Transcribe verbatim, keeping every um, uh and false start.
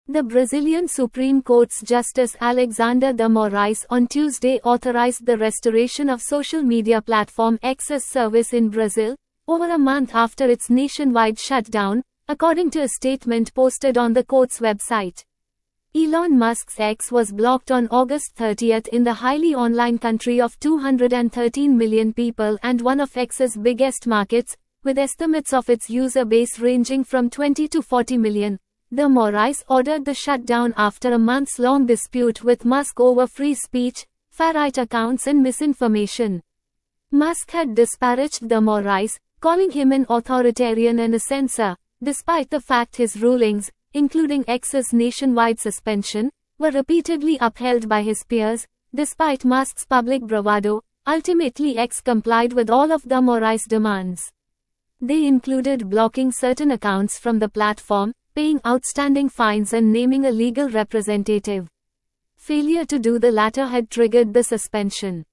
The Brazilian Supreme Court's Justice Alexander de Moraes on Tuesday authorized the restoration of social media platform X's service in Brazil, over a month after its nationwide shutdown, according to a statement posted on the court's website. Elon Musk's X was blocked on August thirtieth in the highly online country of two hundred thirteen million people and one of X's biggest markets, with estimates of its user base ranging from twenty to forty million. De Moraes ordered the shutdown after a months-long dispute with Musk over free speech, far-right accounts and misinformation. Musk had disparaged De Moraes, calling him an authoritarian and a censor, despite the fact his rulings, including X's nationwide suspension, were repeatedly upheld by his peers. Despite Musk's public bravado, ultimately X complied with all of De Moraes' demands. They included blocking certain accounts from the platform, paying outstanding fines and naming a legal representative. Failure to do the latter had triggered the suspension.